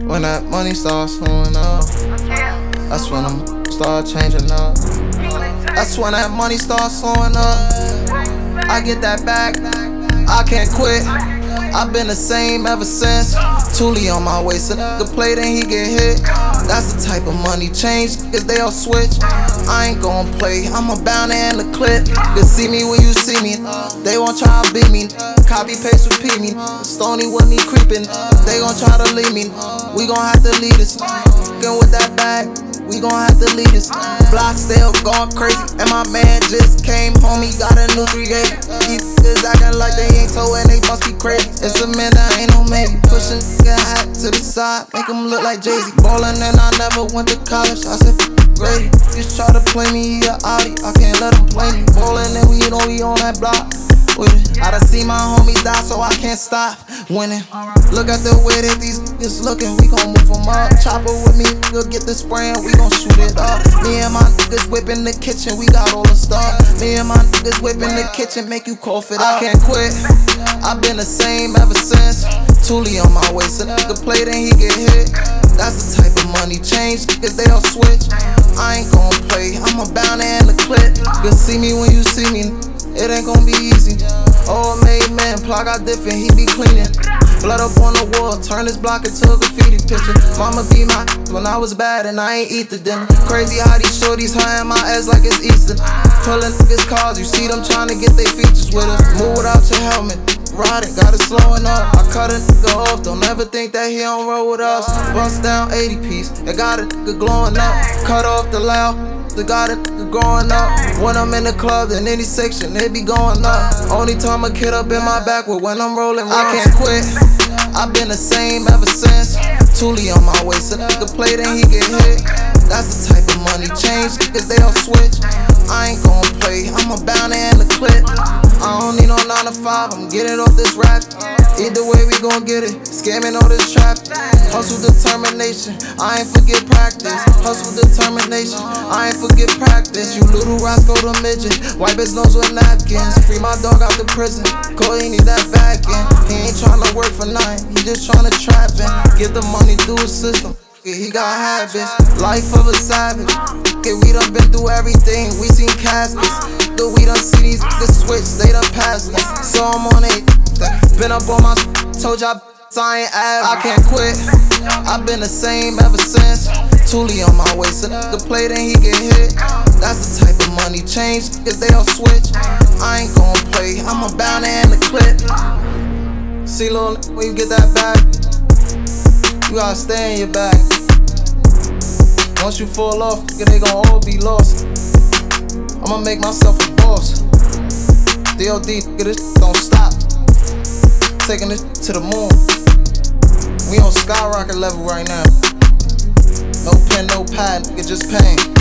When that money starts flowing up, that's when I'm start changing up. That's when that money starts flowing up. I get that back, I can't quit. I've been the same ever since. Thule on my waist, a nigga play then he get hit. That's the type of money change, cause they all switch. I ain't gon' play, I'm a bounty and the clip. You see me when you see me, they won't try to beat me. Copy, paste, repeat me. Stony with me creeping, they gon' try to leave me. We gon' have to lead us. Get with that bag, we gon' have to lead us. Block still going crazy, and my man just came home, he got a new 380. These niggas acting like they ain't told and they must be crazy. It's a man that ain't no maybe. Pushing nigga hat to the side, make him look like Jay-Z. Ballin' and I never went to college, I said Grady. Just try to play me, he a Audi, I can't let him play me. Ballin' and we know we on that block. I done seen my homies die, so I can't stop winning. Look at the way that these niggas looking, we gon' move them up. Chopper with me, nigga, get the spraying, we gon' shoot it up. Me and my niggas whipping the kitchen, we got all the stuff. Me and my niggas whipping the kitchen, make you cough it up. I can't quit, I've been the same ever since. Thule on my waist, a nigga play then he get hit. That's the type of money change, cause they all switch. I ain't gon' play, I'm a bounty and the clip. You see me when you see me, it ain't gon' be easy. Old made man, plug got different, he be cleaning. Blood up on the wall, turn this block into a graffiti picture. Mama be my when I was bad and I ain't eat the dinner. Crazy how these shorties hunting my ass like it's Easter. Pulling niggas cars, you see them trying to get their features with us. Move without your helmet, ride it, got it slowing up. I cut a nigga off, don't ever think that he don't roll with us. Bust down 80 piece, I got a nigga glowing up. Cut off the loud, they got a nigga growing up. When I'm in the club, in any section, it be going up. Only time a kid up in my back was when I'm rolling. I can't quit, I've been the same ever since. Thule on my waist, a nigga play then he get hit. That's the type of money change, cause they all switch. I ain't gon' play, I'm a bounty and the clip. I don't need no 9 to 5, I'm getting off this rap. Either way we gon' get it, scamming all this trap. Hustle determination, I ain't forget practice. Hustle determination, I ain't forget practice. You little rascal the midget, wipe his nose with napkins. Free my dog out the prison, cause he need that back end. He ain't tryna work for nothing, he just tryna trap in. Get the money through his system, he got habits. Life of a savage, we done been through everything, we seen caskets. Though we done see these niggas switch, they done passed us. So I'm on it, been up on my told y'all I ain't average. I can't quit, I've been the same ever since. Thule on my waist, a nigga play then he get hit. That's the type of money change, cause they all switch. I ain't gon' play, I'm a bounty and the clip. See little when you get that bag, you gotta stay in your bag. Once you fall off, they gon' all be lost. I'ma make myself a boss. DOD, this don't stop. Taking this to the moon. We on skyrocket level right now. No pen, no pad, just pain.